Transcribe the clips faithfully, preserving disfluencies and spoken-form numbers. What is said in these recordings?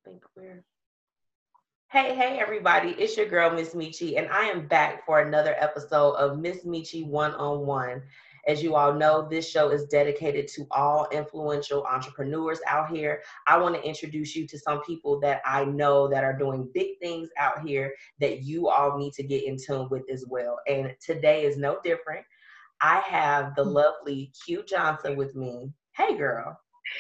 think we're Hey, hey, everybody. It's your girl, Miss Michi, and I am back for another episode of Miss Michi One on One. As you all know, this show is dedicated to all influential entrepreneurs out here. I want to introduce you to some people that I know that are doing big things out here that you all need to get in tune with as well. And today is no different. I have the lovely Q Johnson with me. Hey, girl.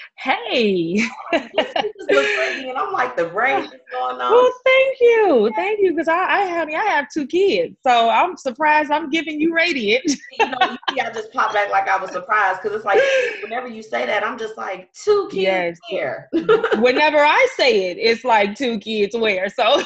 Hey. This just looks crazy, and I'm like, the brain is going on. Well, thank you. Thank you. Because I, I honey, I have two kids. So I'm surprised I'm giving you radiant. You know, you see, I just popped back like I was surprised because it's like whenever you say that, I'm just like, two kids Yes. here. Whenever I say it, it's like two kids where. So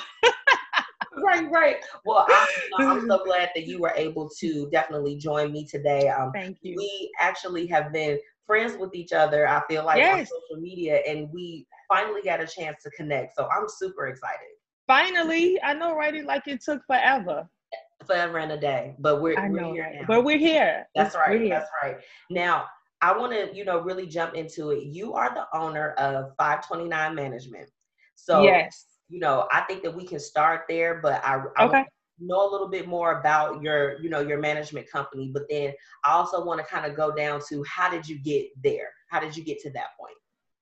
Right, right. Well, I'm, you know, I'm so glad that you were able to definitely join me today. Um, thank you. We actually have been friends with each other, I feel like, Yes. on social media, and we finally got a chance to connect. So I'm super excited. Finally, I know, right? It like it took forever. Forever and a day, but we're, I we're know, here right? now. But we're here. That's right. We're here. That's right. Now, I want to, you know, really jump into it. You are the owner of five twenty-nine Management. So, Yes. you know, I think that we can start there, but I, I Okay. want to know a little bit more about your, you know, your management company. But then I also want to kind of go down to how did you get there? How did you get to that point?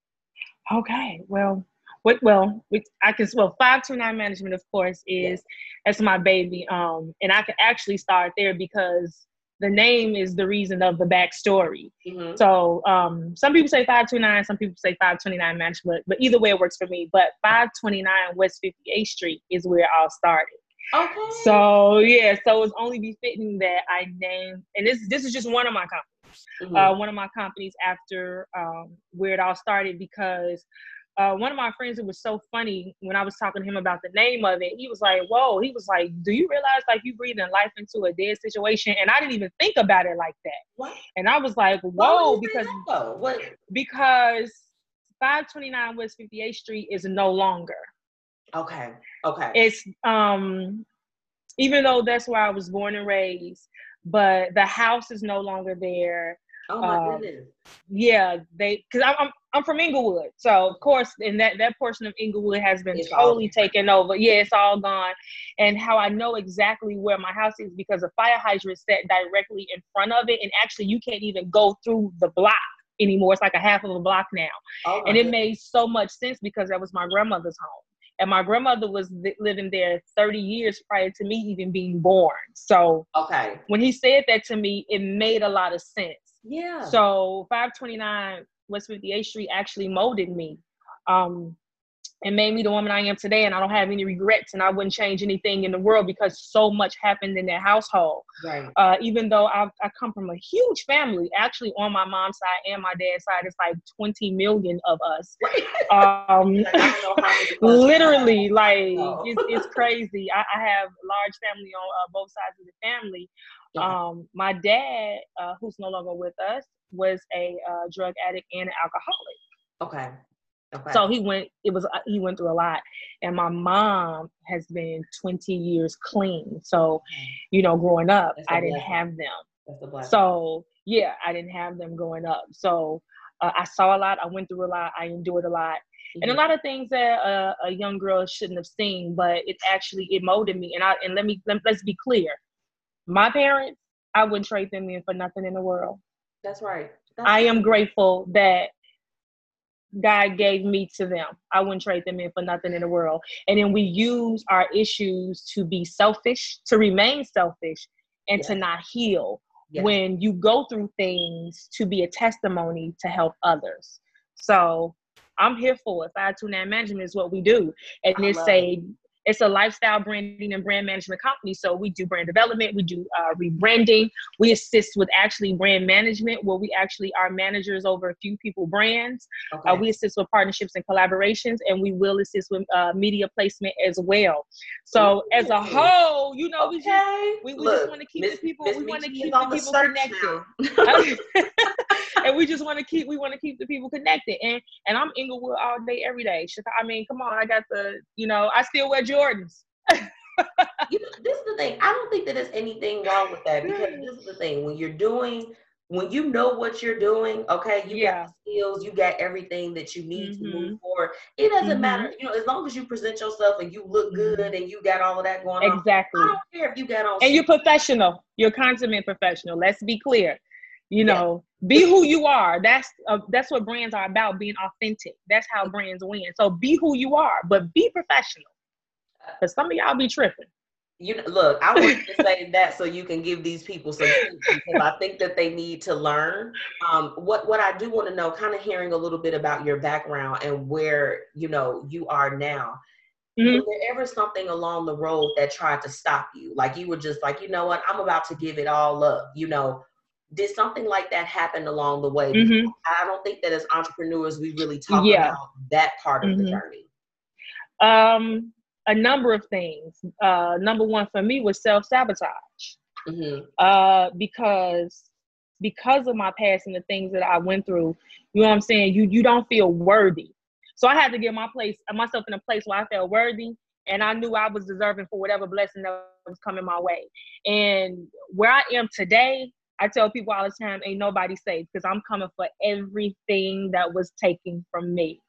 Okay. Well, what? Well, we, I can. Well, five twenty-nine Management, of course, is Yes. that's my baby. Um, and I can actually start there because the name is the reason of the backstory. Mm-hmm. So, um, some people say five twenty-nine, some people say five twenty-nine Management, but either way, it works for me. But five twenty-nine West fifty-eighth Street is where it all started. Okay. So yeah, so it's only befitting that I name, and this this is just one of my companies. Mm-hmm. Uh, one of my companies after um, where it all started because uh, one of my friends, it was so funny when I was talking to him about the name of it. He was like, whoa, he was like, do you realize like you breathing life into a dead situation? And I didn't even think about it like that. What? And I was like, whoa, Why because, that, what? because five twenty-nine West fifty-eighth Street is no longer. Okay. Okay. It's, um, even though that's where I was born and raised, but the house is no longer there. Oh my um, goodness. Yeah, they because I'm, I'm I'm from Inglewood, so of course, and that that portion of Inglewood has been It's totally taken over. Yeah, it's all gone. And how I know exactly where my house is because a fire hydrant sat directly in front of it, and actually you can't even go through the block anymore. It's like a half of a block now, Oh and it goodness. made so much sense because that was my grandmother's home. And my grandmother was th- living there thirty years prior to me even being born. So Okay. when he said that to me, it made a lot of sense. Yeah. So five twenty-nine West fifty-eighth Street actually molded me um, and made me the woman I am today. And I don't have any regrets, and I wouldn't change anything in the world because so much happened in that household. Right. Uh, even though I, I come from a huge family, actually on my mom's side and my dad's side, it's like twenty million of us. Um, Like, I don't know how many cousins literally, I like know. it's, it's crazy. I, I have a large family on uh, both sides of the family. Okay. Um, my dad, uh, who's no longer with us, was a uh, drug addict and an alcoholic. Okay. Okay. So he went. It was he went through a lot, and my mom has been twenty years clean. So, you know, growing up, That's a I didn't blessing. have them. That's a blessing. So yeah, I didn't have them growing up. So uh, I saw a lot. I went through a lot. I endured a lot, Mhm. and a lot of things that uh, a young girl shouldn't have seen. But it actually it molded me. And I and let me let, let's be clear. My parents, I wouldn't trade them in for nothing in the world. That's right. That's I right. am grateful that God gave me to them. I wouldn't trade them in for nothing in the world. And then we use our issues to be selfish, to remain selfish, and Yes. to not heal. Yes. When you go through things to be a testimony to help others. So I'm here for it. five twenty-nine Management is what we do. And I it's love a it. it's a lifestyle branding and brand management company. So we do brand development, we do uh, rebranding, we assist with actually brand management, where we actually are managers over a few people brands. Okay. Uh, we assist with partnerships and collaborations, and we will assist with uh, media placement as well. So Ooh. as a whole, you know, we just Okay. we, we Look, just want to keep Miss- the people, Miss we want to Michi is keep the on the people search connected. now. And we just want to keep we want to keep the people connected. And and I'm Inglewood all day, every day. I mean, come on, I got the, you know, I still wear Jordans. You know, this is the thing. I don't think that there's anything wrong with that because this is the thing. When you're doing when you know what you're doing, okay, you Yeah. got the skills, you got everything that you need Mm-hmm. to move forward. It doesn't Mm-hmm. matter, you know, as long as you present yourself and you look good Mm-hmm. and you got all of that going on. Exactly. I don't care if you got on. And you're professional. You're a consummate professional. Let's be clear. You Yeah. know, be who you are. That's uh, that's what brands are about, being authentic. That's how brands win. So be who you are, but be professional. Because some of y'all be tripping. You know, look, I want you to say that so you can give these people some tips, because I think that they need to learn. Um, what what I do want to know, kind of hearing a little bit about your background and where, you know, you are now. Mm-hmm. Was there ever something along the road that tried to stop you? Like you were just like, you know what, I'm about to give it all up. You know, did something like that happen along the way? Mm-hmm. I don't think that as entrepreneurs we really talk yeah. about that part of mm-hmm. the journey. Um. A number of things. Uh, number one for me was self-sabotage. Mm-hmm. Uh, because because of my past and the things that I went through, you know what I'm saying? You you don't feel worthy. So I had to get my place myself in a place where I felt worthy, and I knew I was deserving for whatever blessing that was coming my way. And where I am today, I tell people all the time, ain't nobody safe, because I'm coming for everything that was taken from me.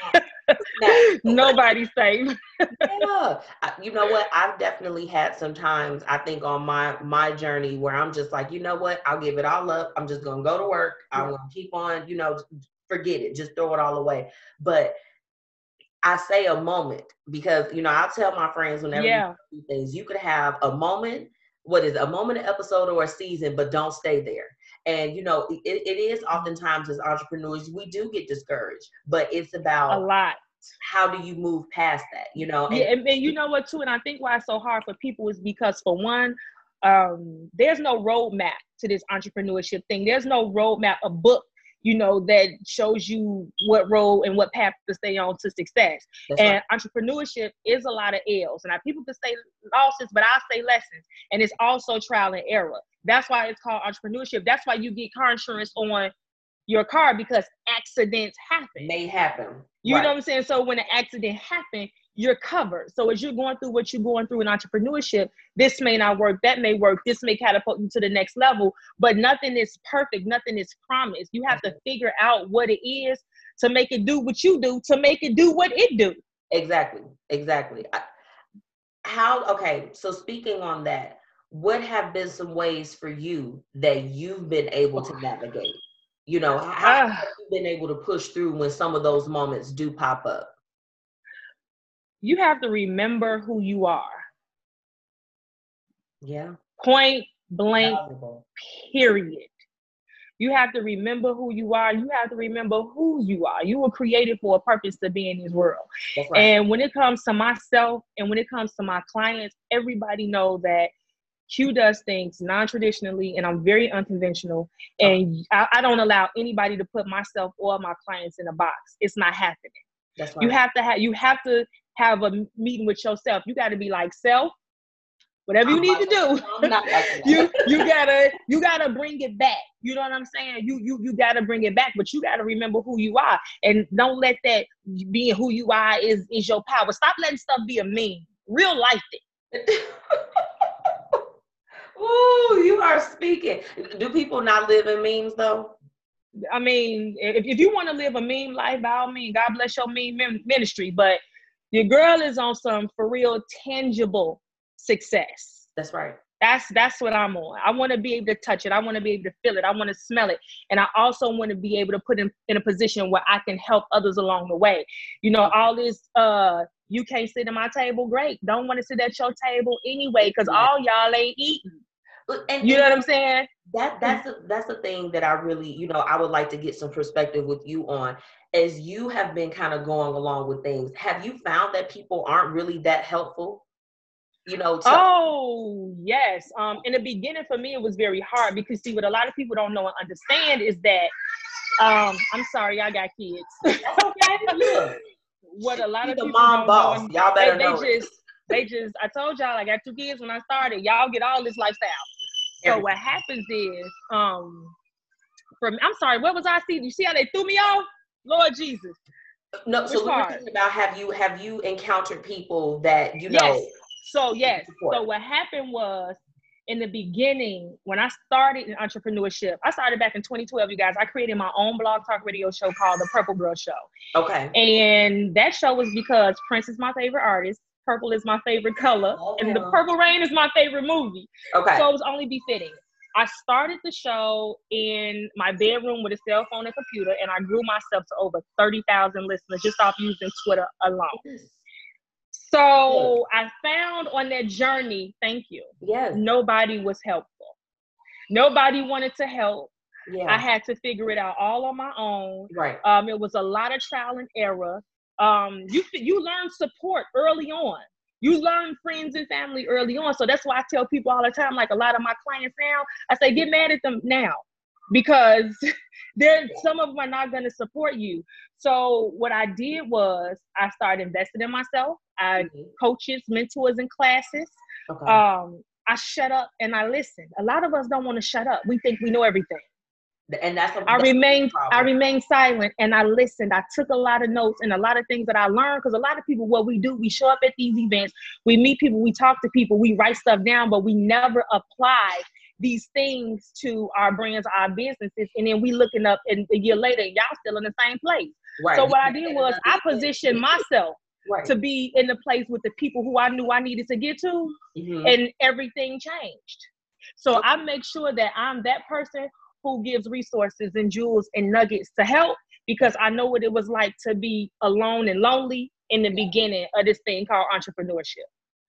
Nobody's safe. Yeah, you know what? I've definitely had some times, I think, on my my journey where I'm just like, you know what? I'll give it all up. I'm just gonna go to work. I'm gonna keep on, you know, forget it. Just throw it all away. But I say a moment because, you know, I'll tell my friends whenever yeah. you do things, you could have a moment. What is it, a moment, an episode, or a season, but don't stay there. And, you know, it, it is oftentimes as entrepreneurs, we do get discouraged, but it's about a lot. How do you move past that, you know? And, yeah, and, and you know what, too, and I think why it's so hard for people is because, for one, um, there's no roadmap to this entrepreneurship thing. There's no roadmap, a book, you know, that shows you what road and what path to stay on to success. That's and right. Entrepreneurship is a lot of L's. And now people can say losses, but I say lessons. And it's also trial and error. That's why it's called entrepreneurship. That's why you get car insurance on your car, because accidents happen. May happen. You right. know what I'm saying? So when an accident happens, you're covered. So as you're going through what you're going through in entrepreneurship, this may not work, that may work, this may catapult you to the next level, but nothing is perfect, nothing is promised. You have to figure out what it is to make it do what you do, to make it do what it do. Exactly, exactly. How, okay, so speaking on that, what have been some ways for you that you've been able to navigate? You know, how uh, have you been able to push through when some of those moments do pop up? You have to remember who you are. Yeah. Point blank, valuable. Period. You have to remember who you are. You have to remember who you are. You were created for a purpose to be in this world. That's right. And when it comes to myself and when it comes to my clients, everybody know that Q does things non-traditionally, and I'm very unconventional. And okay. I, I don't allow anybody to put myself or my clients in a box. It's not happening. That's right. You have to have you have to have a meeting with yourself. You got to be like, self, whatever you I'm need like, to do. I'm not like you you gotta you gotta bring it back. You know what I'm saying? You you you gotta bring it back, but you gotta remember who you are, and don't let that being who you are is is your power. Stop letting stuff be a meme. Real life it. Ooh, you are speaking. Do people not live in memes though? I mean, if, if you want to live a meme life, by all means, God bless your meme ministry. But your girl is on some for real tangible success. That's right. That's that's what I'm on. I want to be able to touch it. I want to be able to feel it. I want to smell it. And I also want to be able to put in, in a position where I can help others along the way. You know, all this, uh, you can't sit at my table. Great. Don't want to sit at your table anyway, because all y'all ain't eating. And, you know what I'm saying? That that's a, that's the thing that I really, you know, I would like to get some perspective with you on. As you have been kind of going along with things, have you found that people aren't really that helpful? You know. To- oh yes. Um, in the beginning for me, it was very hard because see, what a lot of people don't know and understand is that. Um, I'm sorry, I got kids. That's okay. Look, what a lot She's of people the mom don't boss. know, y'all better they, know. They just, they just. I told y'all I got two kids when I started. Y'all get all this lifestyle. So Everything. What happens is, um, from I'm sorry, what was I seeing? You see how they threw me off? Lord Jesus. No, so we were talking about have you have you encountered people that you know? Yes. So yes. So what happened was in the beginning, when I started in entrepreneurship, I started back in twenty twelve, you guys. I created my own blog talk radio show called The Purple Girl Show. Okay. And that show was because Prince is my favorite artist. Purple is my favorite color. Okay. And The Purple Rain is my favorite movie. Okay. So it was only befitting. I started the show in my bedroom with a cell phone and computer, and I grew myself to over thirty thousand listeners just off using Twitter alone. So I found on that journey, thank you, yes. nobody was helpful. Nobody wanted to help. Yeah. I had to figure it out all on my own. Right. Um, it was a lot of trial and error. Um, you you learn support early on. You learn friends and family early on. So that's why I tell people all the time, like a lot of my clients now, I say, get mad at them now, because there some of them are not going to support you. So what I did was I started investing in myself. I mm-hmm. coaches, mentors, and classes. Okay. Um, I shut up and I listen. A lot of us don't want to shut up. We think we know everything. And that's a, I that's remained I remained silent and I listened. I took a lot of notes and a lot of things that I learned, because a lot of people, what we do, we show up at these events, we meet people, we talk to people, we write stuff down, but we never apply these things to our brands, our businesses, and then we looking up and a year later, y'all still in the same place. Right. So what I did was I positioned myself right. to be in the place with the people who I knew I needed to get to, mm-hmm. and everything changed. So okay. I make sure that I'm that person who gives resources and jewels and nuggets to help, because I know what it was like to be alone and lonely in the beginning of this thing called entrepreneurship.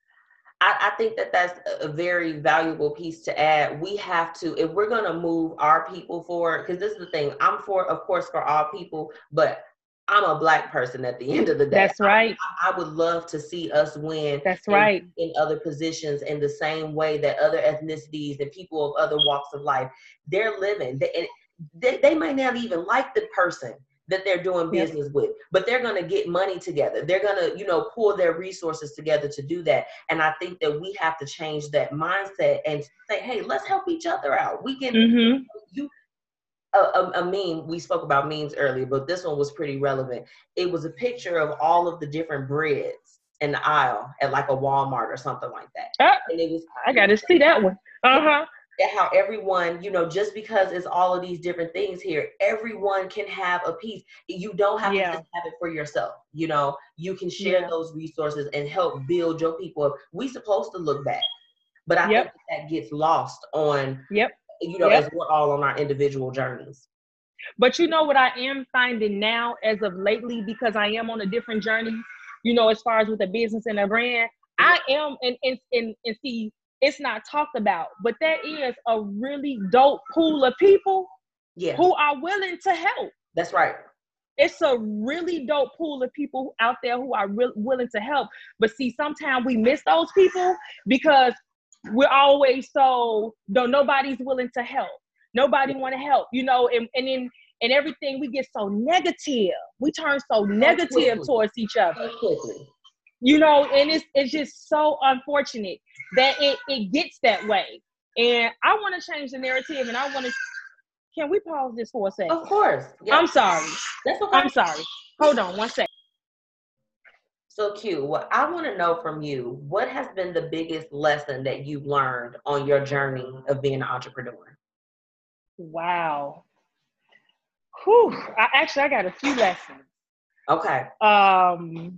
I, I think that that's a very valuable piece to add. We have to, if we're going to move our people forward, because this is the thing, I'm for, of course, for all people, but I'm a Black person at the end of the day. That's right. I, I would love to see us win. That's in, right. In other positions in the same way that other ethnicities and people of other walks of life, they're living. They, they, they might not even like the person that they're doing business yep. with, but they're going to get money together. They're going to, you know, pull their resources together to do that. And I think that we have to change that mindset and say, hey, let's help each other out. We can, mm-hmm. you, A, a, a meme, we spoke about memes earlier, but this one was pretty relevant. It was a picture of all of the different breads in the aisle at like a Walmart or something like that. Uh, and it was, I got to see that one. Uh-huh. How everyone, you know, just because it's all of these different things here, everyone can have a piece. You don't have yeah. to just have it for yourself. You know, you can share yeah. those resources and help build your people up. We supposed to look back, but I yep. think that, that gets lost on Yep. you know, yep. as we're all on our individual journeys. But you know what I am finding now as of lately, because I am on a different journey, you know, as far as with a business and a brand, I am, and, and, and, and see, it's not talked about, but there is a really dope pool of people yeah. who are willing to help. That's right. It's a really dope pool of people out there who are re- willing to help. But see, sometimes we miss those people because we're always so, though nobody's willing to help. Nobody want to help, you know, and, and in and everything, we get so negative. We turn so negative quickly. Towards each other. So quickly. You know, and it's it's just so unfortunate that it, it gets that way. And I want to change the narrative, and I want to, can we pause this for a second? Of course. Yep. I'm sorry. That's okay. I'm sorry. Hold on one second. So Q, what I want to know from you, what has been the biggest lesson that you've learned on your journey of being an entrepreneur? Wow. Whew. I, actually, I got a few lessons. Okay. Um,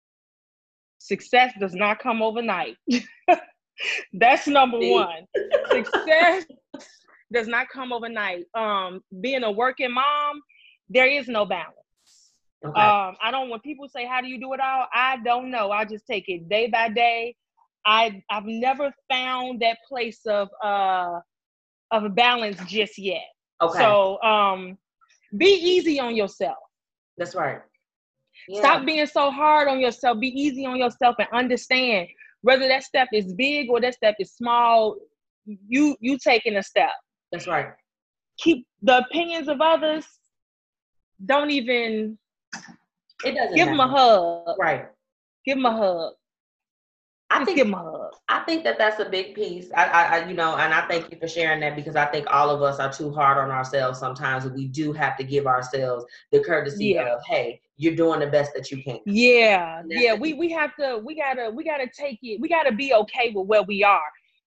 success does not come overnight. That's number See? one. Success does not come overnight. Um, being a working mom, there is no balance. Okay. Um, I don't, when people say, how do you do it all? I don't know. I just take it day by day. I, I've never found that place of, uh, of a balance just yet. Okay. So, um, be easy on yourself. That's right. Yeah. Stop being so hard on yourself. Be easy on yourself and understand whether that step is big or that step is small, you, you taking a step. That's right. Keep the opinions of others. Don't even, It doesn't give matter. them a hug. Right. Give them a hug. I Just think, give them a hug. I think that that's a big piece. I, I, I, you know, and I thank you for sharing that, because I think all of us are too hard on ourselves sometimes. We do have to give ourselves the courtesy yeah. of, hey, you're doing the best that you can. Yeah. Yeah. We, we have to, we gotta, we gotta take it. We gotta be okay with where we are.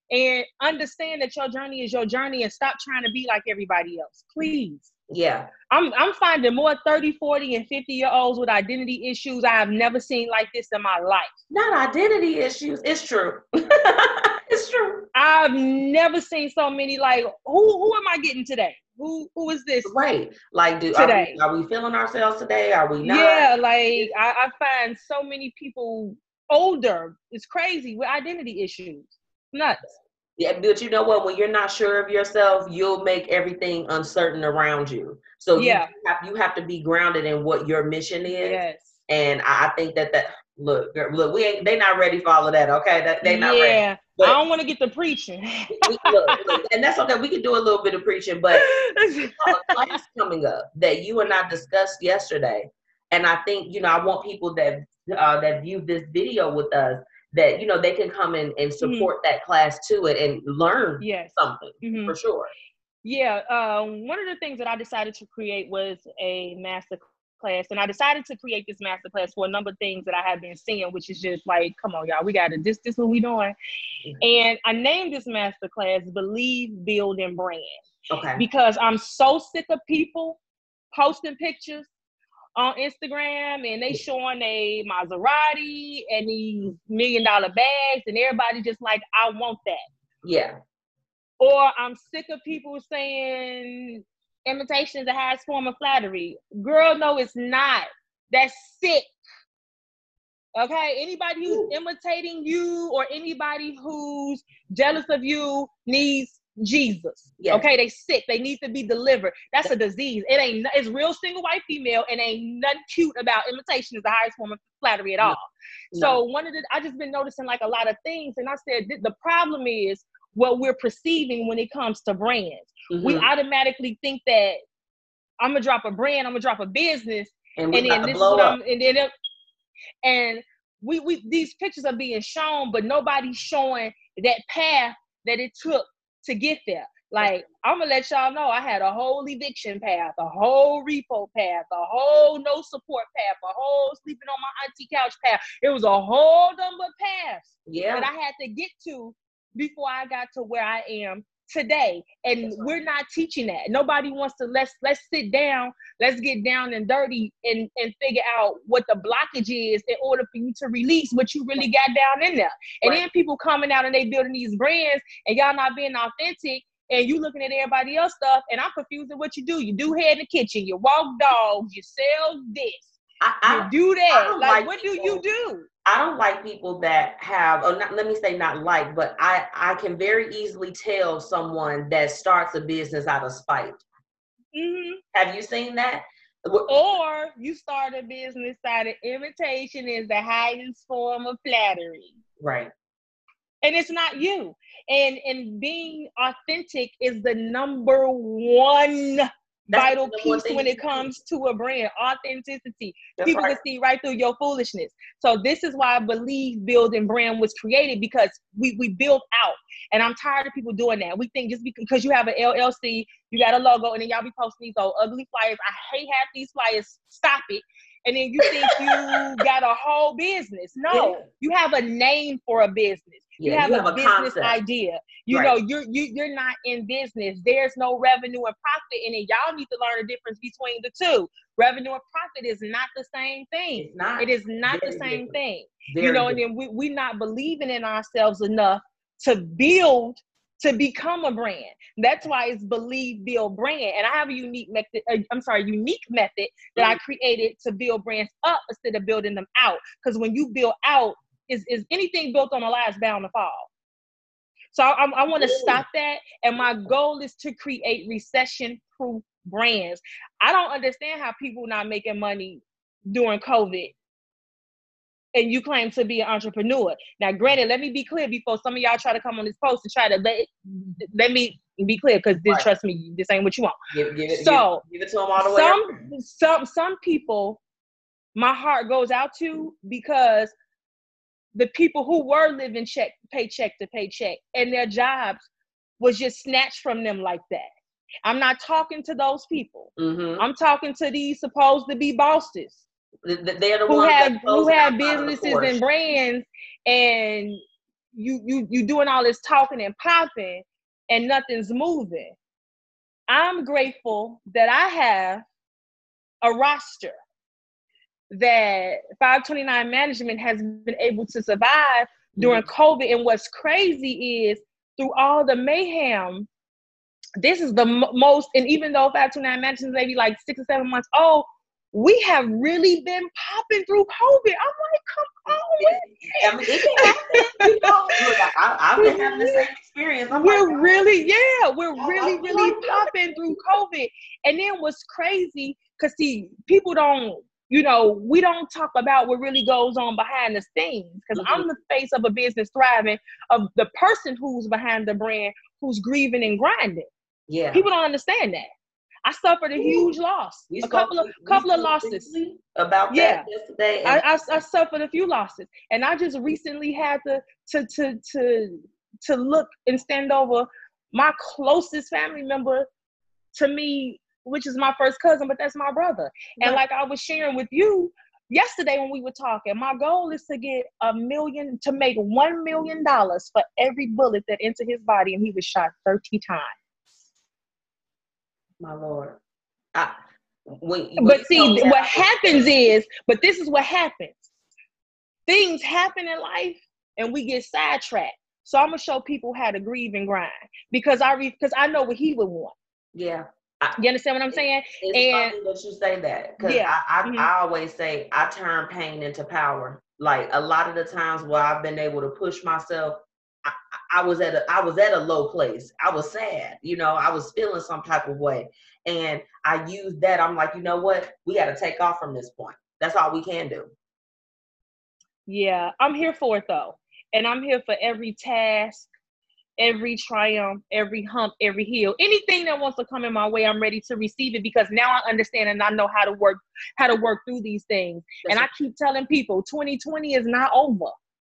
and understand that your journey is your journey and stop trying to be like everybody else. Please. Yeah. I'm I'm finding more thirty, forty, and fifty year olds with identity issues I have never seen like this in my life. Not identity issues. It's true. It's true. I've never seen so many like, who who am I getting today? Who who is this? Right. Like, do today? Are we, are we feeling ourselves today? Are we not? Yeah, like I, I find so many people older. It's crazy with identity issues. Nuts. Yeah, but you know what? When you're not sure of yourself, you'll make everything uncertain around you. So yeah. you have, you have to be grounded in what your mission is. Yes. And I think that that look, look, we ain't. They not ready for all of that. Okay, that they not yeah. ready. Yeah, I don't want to get to preaching. we, look, look, and that's okay. We can do a little bit of preaching, but you know, a class coming up that you and I discussed yesterday, and I think you know I want people that uh, that view this video with us, that, you know, they can come in and support mm-hmm. that class to it and learn yes. something mm-hmm. for sure. Yeah. Um, one of the things that I decided to create was a master class. And I decided to create this master class for a number of things that I have been seeing, which is just like, come on, y'all, we got to, this, this what we doing. Mm-hmm. And I named this master class Believe, Build, and Brand. Okay. Because I'm so sick of people posting pictures on Instagram and they showing a Maserati and these million dollar bags and everybody just like, I want that. Yeah. Or I'm sick of people saying imitation is the highest form of flattery. Girl, no, it's not. That's sick. Okay, anybody who's Ooh. imitating you or anybody who's jealous of you needs Jesus. Yes. Okay, they sick. They need to be delivered. That's a disease. It ain't. It's real single white female, and ain't nothing cute about imitation is the highest form of flattery at all. No. So one of the, I just been noticing like a lot of things, and I said the problem is what we're perceiving when it comes to brands. Mm-hmm. We automatically think that I'm gonna drop a brand, I'm gonna drop a business, and, and then this is what I'm, and then it, and we we these pictures are being shown, but nobody's showing that path that it took to get there. Like, I'm gonna let y'all know I had a whole eviction path, a whole repo path, a whole no support path, a whole sleeping on my auntie couch path. It was a whole number of paths yeah. that I had to get to before I got to where I am today. And we're not teaching that. Nobody wants to, let's let's sit down, let's get down and dirty and, and figure out what the blockage is in order for you to release what you really got down in there. And right. then people coming out and they building these brands and y'all not being authentic and you looking at everybody else stuff, and I'm confused at what you do. You do hair in the kitchen, you walk dogs, you sell this, I, I, you do that. Like, like what people, do you do? I don't like people that have, or not, let me say not like, but I, I can very easily tell someone that starts a business out of spite. Mm-hmm. Have you seen that? Or you start a business out of imitation is the highest form of flattery. Right. And it's not you. And and being authentic is the number one That's vital piece when it comes to a brand. Authenticity. That's People right. can see right through your foolishness. So this is why Believe, Build, and Brand was created, because we, we build out. And I'm tired of people doing that. We think just because you have an L L C, you got a logo, and then y'all be posting these old ugly flyers. I hate half these flyers. Stop it. And then you think you got a whole business. No, yeah. you have a name for a business. You yeah, have, you a, have a business concept. idea. You right. know, you're you, you're not in business. There's no revenue and profit in it. Y'all need to learn the difference between the two. Revenue and profit is not the same thing. It's not. It is not Very the same different. thing. Very you know, different. and then we we not believing in ourselves enough to build, to become a brand. That's why it's Believe, Build, Brand. And I have a unique method, uh, I'm sorry, unique method that mm-hmm. I created to build brands up instead of building them out. Because when you build out, is, is anything built on a lie is bound to fall. So I, I, I want to stop that. And my goal is to create recession-proof brands. I don't understand how people not making money during COVID and you claim to be an entrepreneur. Now, granted, let me be clear before some of y'all try to come on this post and try to let, let me be clear, because this, right. trust me, this ain't what you want. Give, give it, so give, give it to them all the way. Some, some, some people, my heart goes out to, because the people who were living check, paycheck to paycheck, and their jobs was just snatched from them like that. I'm not talking to those people. Mm-hmm. I'm talking to these supposed to be bosses. They're the who ones have that who have businesses and brands, and you you you doing all this talking and popping and nothing's moving. I'm grateful that I have a roster that five twenty-nine Management has been able to survive during mm-hmm. COVID. And what's crazy is through all the mayhem, this is the m- most, and even though five twenty-nine Management is maybe like six or seven months old, we have really been popping through COVID. I'm like, come on. I mean, it can happen. You know, look, I, I've been having the same experience. I'm we're like, really, yeah, we're really, really popping through COVID. And then what's crazy, because see, people don't, you know, we don't talk about what really goes on behind the scenes. Because mm-hmm. I'm the face of a business thriving, of the person who's behind the brand, who's grieving and grinding. Yeah. People don't understand that. I suffered a huge loss, we a couple of couple of losses about that yeah. yesterday. And I, I I suffered a few losses, and I just recently had to to to to to look and stand over my closest family member to me, which is my first cousin, but that's my brother. And right. like I was sharing with you yesterday when we were talking, my goal is to get a million, to make one million dollars for every bullet that entered his body, and he was shot thirty times. My Lord. I, when, when but see, what happens is, but this is what happens. Things happen in life and we get sidetracked. So I'm going to show people how to grieve and grind because I re, because I know what he would want. Yeah. I, you understand what I'm saying? It's and, funny that you say that because yeah. I, I, mm-hmm. I always say I turn pain into power. Like a lot of the times where I've been able to push myself, I, I was at a I was at a low place. I was sad, you know, I was feeling some type of way. And I used that. I'm like, you know what? We got to take off from this point. That's all we can do. Yeah, I'm here for it though. And I'm here for every task, every triumph, every hump, every hill. Anything that wants to come in my way, I'm ready to receive it because now I understand and I know how to work, how to work through these things. That's and right. I keep telling people twenty twenty is not over.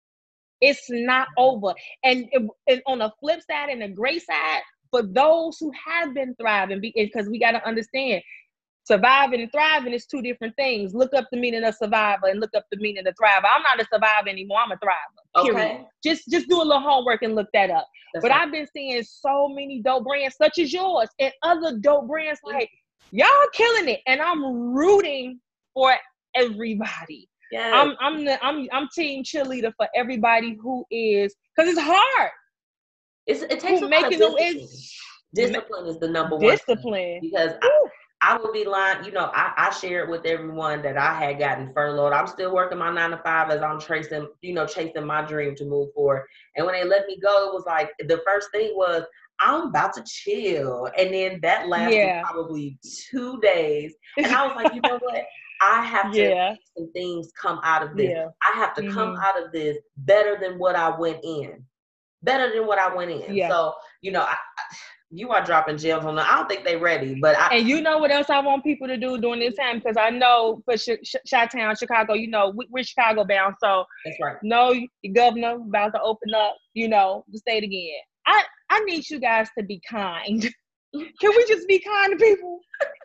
It's not over. And, and on the flip side and the great side, for those who have been thriving, because we got to understand, surviving and thriving is two different things. Look up the meaning of survivor and look up the meaning of thriver. I'm not a survivor anymore. I'm a thriver. Period. Okay. Just, just do a little homework and look that up. That's but right. I've been seeing so many dope brands such as yours and other dope brands like, y'all killing it. And I'm rooting for everybody. Yes. I'm I'm the I'm I'm team cheerleader for everybody who is, because it's hard. It's it takes who a making lot of discipline. Discipline is the number discipline. one discipline because I, I would be lying. You know, I, I shared with everyone that I had gotten furloughed. I'm still working my nine to five as I'm tracing, you know, chasing my dream to move forward. And when they let me go, it was like the first thing was I'm about to chill, and then that lasted yeah. probably two days. And I was like, you know what? I have to yeah. make some things come out of this. Yeah. I have to mm-hmm. come out of this better than what I went in. Better than what I went in. Yeah. So, you know, I, I, you are dropping gems on them. I don't think they're ready, but I. And you know what else I want people to do during this time? Because I know for Ch- Ch- Chi-Town, Chicago, you know, we, we're Chicago bound. So, that's right. No, the governor about to open up, you know, the state again. I, I need you guys to be kind. Can we just be kind to people?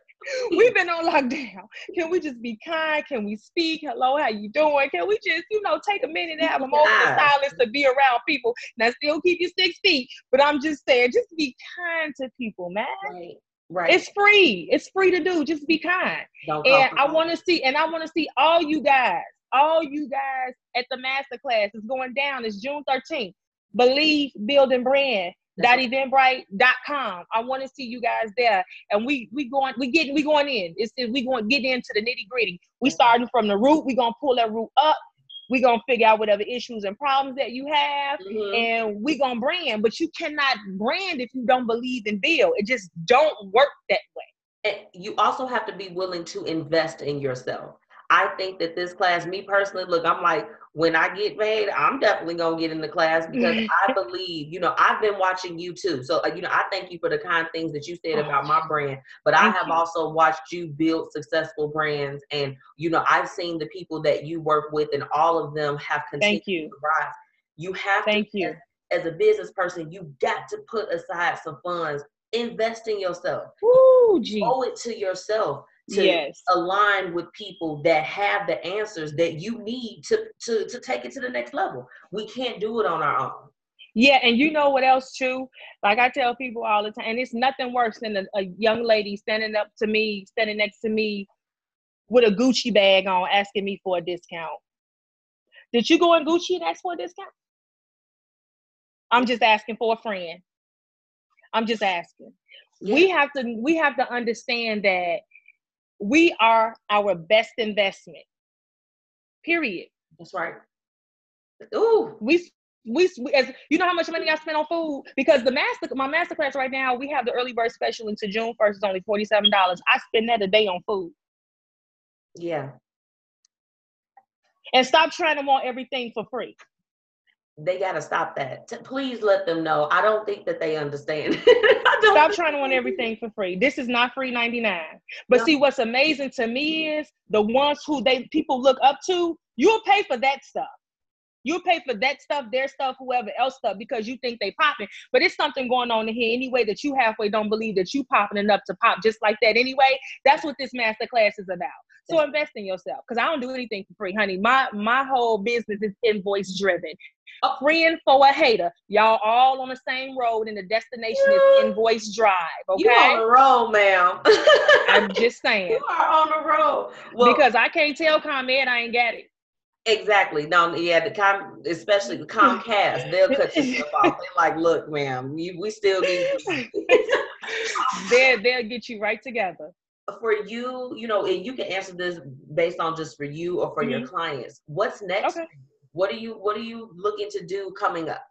We've been on lockdown. Can we just be kind? Can we speak? Hello, how you doing? Can we just, you know, take a minute and have a moment of silence to be around people? Now, still keep your six feet, but I'm just saying, just be kind to people, man. Right, right. It's free. It's free to do. Just be kind. Don't and I want to see, and I want to see all you guys, all you guys at the masterclass. It's going down. It's June thirteenth. Believe, Build, and Brand. Dot eventbrite dot com. I want to see you guys there, and we we going we getting we going in. It's we going to get into the nitty gritty. We starting from the root. We gonna pull that root up. We gonna figure out whatever issues and problems that you have, mm-hmm. and we gonna brand. But you cannot brand if you don't believe in build. It just don't work that way. And you also have to be willing to invest in yourself. I think that this class, me personally, look, I'm like, when I get paid, I'm definitely going to get in the class because I believe, you know, I've been watching you too. So, uh, you know, I thank you for the kind things that you said about my brand, but thank I have you. also watched you build successful brands. And, you know, I've seen the people that you work with and all of them have continued thank you. to rise. You have thank to, you. As, as a business person, you got to put aside some funds, invest in yourself. Woo, geez. Owe it to yourself to yes. align with people that have the answers that you need to, to, to take it to the next level. We can't do it on our own. Yeah, and you know what else too? Like I tell people all the time, and it's nothing worse than a, a young lady standing up to me, standing next to me with a Gucci bag on, asking me for a discount. Did you go in Gucci and ask for a discount? I'm just asking for a friend. I'm just asking. Yeah. We have to we have to understand that we are our best investment. Period. That's right. Ooh. We we, we as you know how much money I spend on food, because the master my master class right now, we have the early bird special until June first. It's only forty-seven dollars. I spend that a day on food. Yeah. And stop trying to want everything for free. They got to stop that. T- please let them know. I don't think that they understand. Stop trying to want everything for free. This is not free ninety-nine. But no. See, what's amazing to me is the ones who they people look up to, you'll pay for that stuff. You'll pay for that stuff, their stuff, whoever else stuff, because you think they popping. But it's something going on in here anyway that you halfway don't believe that you popping enough to pop just like that anyway. That's what this master class is about. So invest in yourself, because I don't do anything for free, honey. My my whole business is invoice driven. A friend for a hater. Y'all all on the same road, and the destination yeah. is Invoice Drive. Okay, you on the road, ma'am. I'm just saying. You are on the road. Well, because I can't tell ComEd I ain't got it. Exactly. No, yeah, the Com, especially the Comcast, they'll cut your stuff off. They're like, look, ma'am, you, we still need they'll, they'll get you right together. For you, you know, and you can answer this based on just for you or for mm-hmm. your clients. What's next? Okay. What are you What are you looking to do coming up?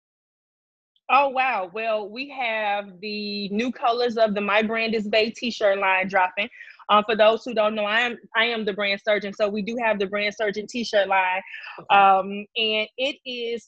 Oh, wow. Well, we have the new colors of the My Brand is Bae t-shirt line dropping. Um, for those who don't know, I am I am the brand surgeon, so we do have the brand surgeon t-shirt line, okay. um, and it is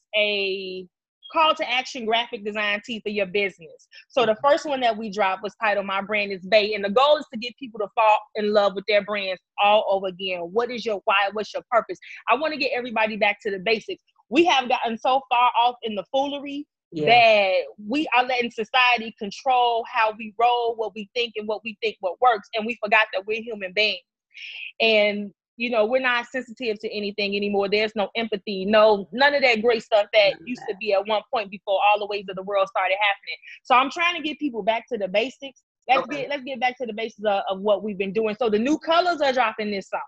a call to action graphic design tee for your business. So the first one that we dropped was titled My Brand is Bae, and the goal is to get people to fall in love with their brands all over again. What is your why? What's your purpose? I want to get everybody back to the basics. We have gotten so far off in the foolery. Yeah. That we are letting society control how we roll, what we think, and what we think what works. And we forgot that we're human beings. And, you know, we're not sensitive to anything anymore. There's no empathy, no, none of that great stuff that used to be at one point before all the ways of the world started happening. So I'm trying to get people back to the basics. Let's okay. get let's get back to the basics of, of what we've been doing. So the new colors are dropping this summer.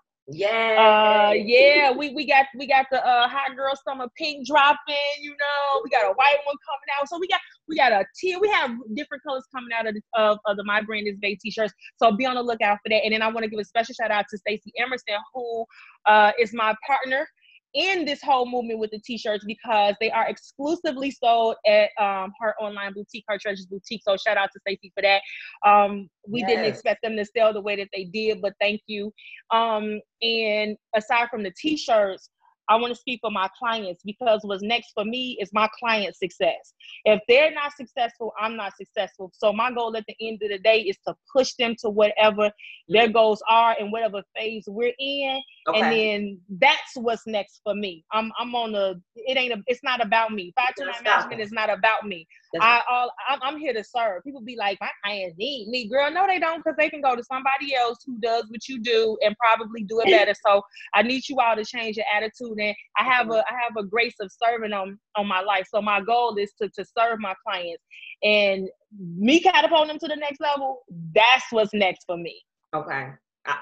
Yeah. Uh, yeah, we, we got we got the uh, hot girl summer pink dropping, you know, we got a white one coming out. So we got we got a teal, we have different colors coming out of the, of, of the My Brand is Bae t-shirts. So be on the lookout for that. And then I want to give a special shout out to Stacey Emerson, who uh, is my partner in this whole movement with the t-shirts, because they are exclusively sold at um, her online boutique, Her Treasures Boutique. So shout out to Stacey for that. Um, we yes. didn't expect them to sell the way that they did, but thank you. Um, and aside from the t-shirts, I want to speak for my clients, because what's next for me is my client's success. If they're not successful, I'm not successful. So my goal at the end of the day is to push them to whatever their goals are and whatever phase we're in. Okay. And then that's what's next for me. I'm I'm on the, it ain't, a, it's not about me. five two nine Management is not about me. That's I, all, I'm, I'm here to serve. People be like, my clients need me. Girl, no, they don't, because they can go to somebody else who does what you do and probably do it better. So I need you all to change your attitude. And I have a I have a grace of serving on, on my life. So my goal is to, to serve my clients. And me catapulting them to the next level, that's what's next for me. Okay. I,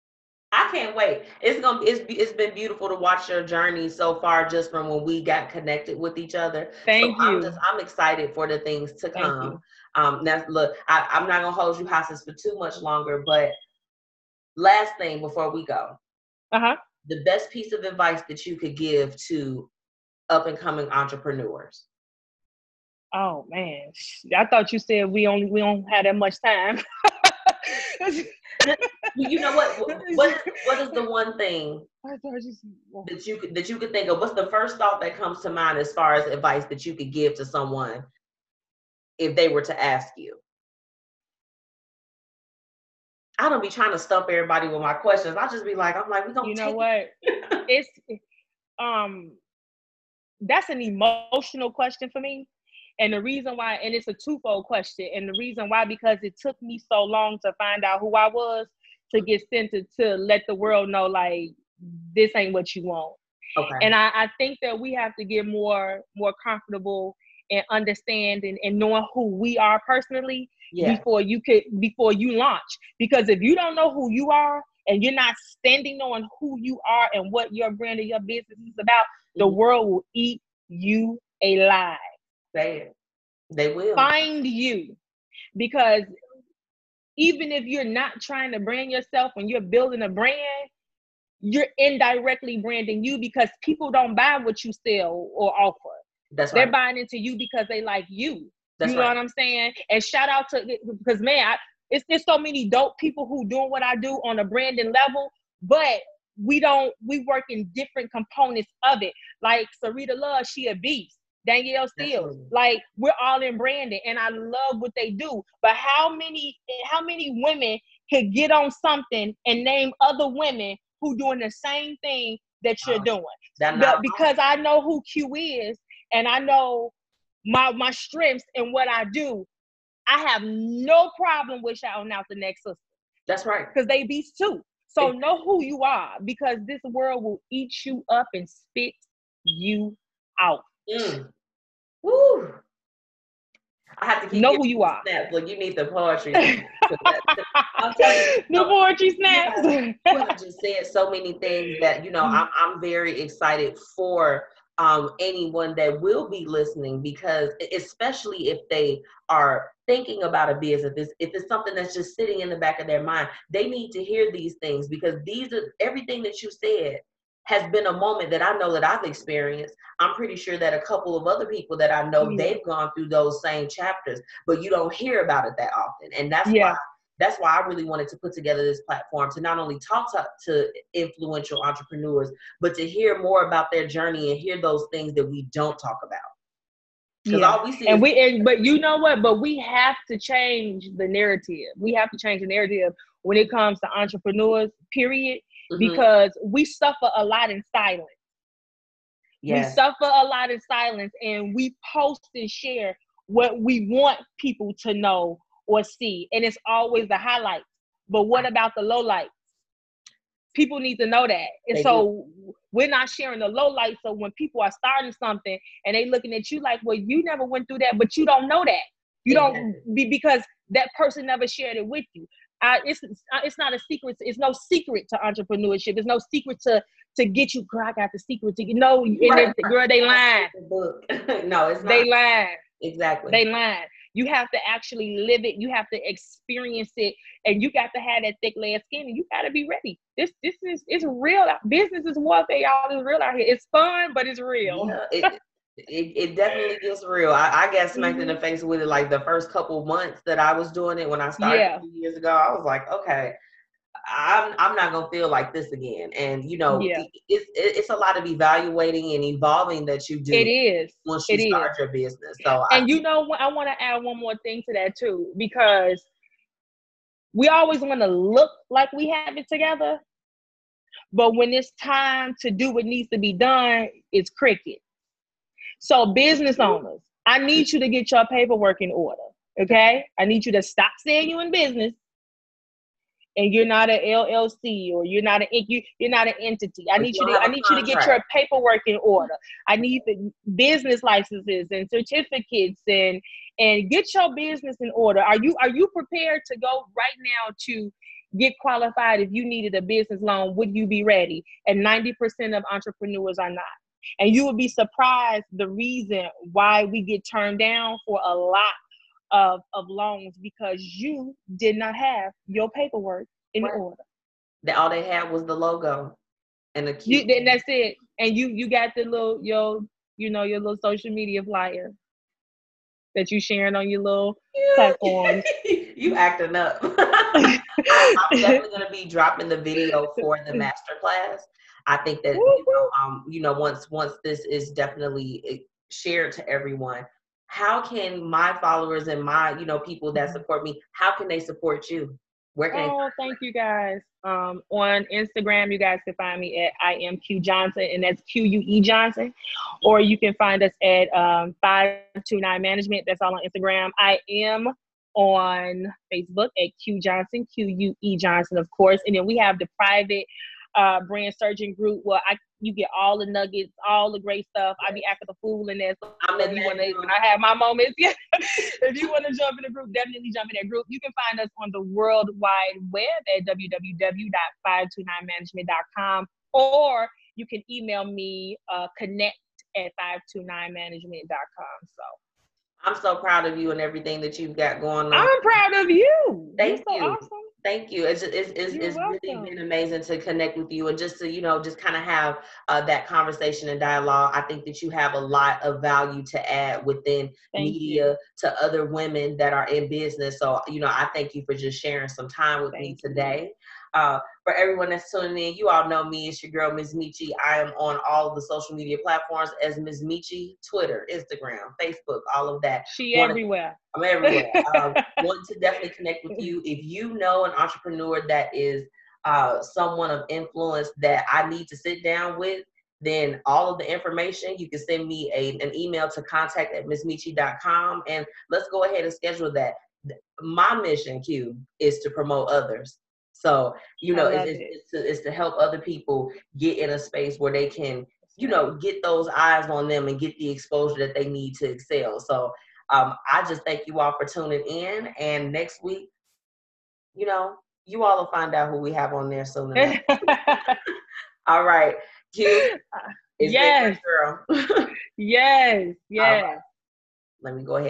I can't wait. It's gonna it's it's been beautiful to watch your journey so far, just from when we got connected with each other. Thank so you. I'm just I'm excited for the things to Thank come. You. Um, now look, I, I'm not gonna hold you hostage for too much longer, but last thing before we go. Uh-huh. The best piece of advice that you could give to up and coming entrepreneurs. Oh man, I thought you said we only we don't have that much time. You know what? What is, what is the one thing that you could that you could think of? What's the first thought that comes to mind as far as advice that you could give to someone if they were to ask you? I don't be trying to stump everybody with my questions. I just be like, I'm like, we gonna. You know take what? It's um, that's an emotional question for me. And the reason why, and it's a twofold question. And the reason why, because it took me so long to find out who I was. to get centered to let the world know, like, this ain't what you want. Okay. And I, I think that we have to get more more comfortable and understanding and knowing who we are personally yeah. before you could before you launch. Because if you don't know who you are and you're not standing on who you are and what your brand or your business is about, mm-hmm. the world will eat you alive. They, they will. Find you. Because even if you're not trying to brand yourself and you're building a brand, you're indirectly branding you, because people don't buy what you sell or offer. That's They're right. buying into you because they like you. That's you know right. what I'm saying? And shout out to, because man, I, it's there's so many dope people who doing what I do on a branding level, but we don't, we work in different components of it. Like Sarita Love, she a beast. Danielle Steele, like we're all in branding, and I love what they do. But how many, how many women could get on something and name other women who doing the same thing that you're oh, doing? But because I know who Q is, and I know my my strengths and what I do, I have no problem with shouting out the next sister. That's right. Because they beast too. So it, know who you are, because this world will eat you up and spit you out. Mm. Woo. I have to keep know who you are. Snaps. Look, you need the poetry. I'm telling you, the poetry snaps. You have just said so many things that, you know, mm-hmm. I'm I'm very excited for um, anyone that will be listening, because especially if they are thinking about a business, if it's, if it's something that's just sitting in the back of their mind, they need to hear these things, because these are everything that you said has been a moment that I know that I've experienced. I'm pretty sure that a couple of other people that I know, yeah. they've gone through those same chapters, but you don't hear about it that often. And that's yeah. why that's why I really wanted to put together this platform, to not only talk to, to influential entrepreneurs, but to hear more about their journey and hear those things that we don't talk about. Because yeah. all we see and is- we and, but you know what? But we have to change the narrative. We have to change the narrative when it comes to entrepreneurs, period. Mm-hmm. Because we suffer a lot in silence. Yes. We suffer a lot in silence, and we post and share what we want people to know or see. And it's always the highlights. But what about the lowlights? People need to know that. And they so do. We're not sharing the lowlights. So when people are starting something and they looking at you like, well, you never went through that, but you don't know that. You exactly. don't be because that person never shared it with you. I, it's it's not a secret. It's no secret to entrepreneurship. It's no secret to to get you. Girl, I got the secret to you know. And right. they, girl, they lying. No, it's not. They lying. Exactly. They lying. You have to actually live it. You have to experience it, and you got to have that thick layer of skin. And you got to be ready. This this is it's real. Business is warfare, y'all. It's real out here. It's fun, but it's real. Yeah, it, It, it definitely gets real. I, I got smacked mm-hmm. in the face with it like the first couple months that I was doing it when I started yeah. a few years ago. I was like, okay, I'm I'm not gonna feel like this again. And you know, yeah. it, it's it's a lot of evaluating and evolving that you do. It is once you it start is. your business. So and I, you know what? I want to add one more thing to that too, because we always want to look like we have it together, but when it's time to do what needs to be done, it's cricket. So business owners, I need you to get your paperwork in order, okay? I need you to stop saying you're in business and you're not an L L C or you're not an you, you're not an entity. I need you to I need you to get your paperwork in order. I need the business licenses and certificates and and get your business in order. Are you are you prepared to go right now to get qualified if you needed a business loan? Would you be ready? And ninety percent of entrepreneurs are not. And you would be surprised the reason why we get turned down for a lot of, of loans, because you did not have your paperwork in right. order. The, all they had was the logo and the cute. You, and that's it. And you you got the little your you know your little social media flyer that you sharing on your little yeah. platforms. You acting up. I, I'm definitely gonna be dropping the video for the masterclass. I think that you know, um, you know, once once this is definitely shared to everyone, how can my followers and my, you know, people that support me, how can they support you? Where can oh, they thank you guys. Um, on Instagram, you guys can find me at I am Q Johnson, and that's Q U E Johnson, or you can find us at um, five two nine Management. That's all on Instagram. I am on Facebook at Q Johnson, Q U E Johnson, of course. And then we have the private uh, brand surgeon group where I you get all the nuggets, all the great stuff. I be acting a fool in there. So I'm if you want to, when I have my moments, yeah. If you want to jump in the group, definitely jump in that group. You can find us on the World Wide Web at w w w dot five two nine management dot com, or you can email me uh, connect at five two nine management dot com. So I'm so proud of you and everything that you've got going on. I'm proud of you. Thank You're so you. Awesome. Thank you. It's it's, it's, it's really been amazing to connect with you and just to, you know, just kind of have uh, that conversation and dialogue. I think that you have a lot of value to add within thank media you. to other women that are in business. So, you know, I thank you for just sharing some time with thank me today. Uh, for everyone that's tuning in, you all know me. It's your girl, Miz Meechie. I am on all of the social media platforms as Miz Meechie, Twitter, Instagram, Facebook, all of that. She Wanna, everywhere. I'm everywhere. um, want to definitely connect with you. If you know an entrepreneur that is uh, someone of influence that I need to sit down with, then all of the information, you can send me a, an email to contact at miss meechie dot com, and let's go ahead and schedule that. My mission, Q, is to promote others. So, you know, it's, it's, it. it's, to, it's to help other people get in a space where they can, you know, get those eyes on them and get the exposure that they need to excel. So um, I just thank you all for tuning in. And next week, you know, you all will find out who we have on there soon enough. All right. Q, it's yes. been my girl. yes. Yes. Right. Let me go ahead.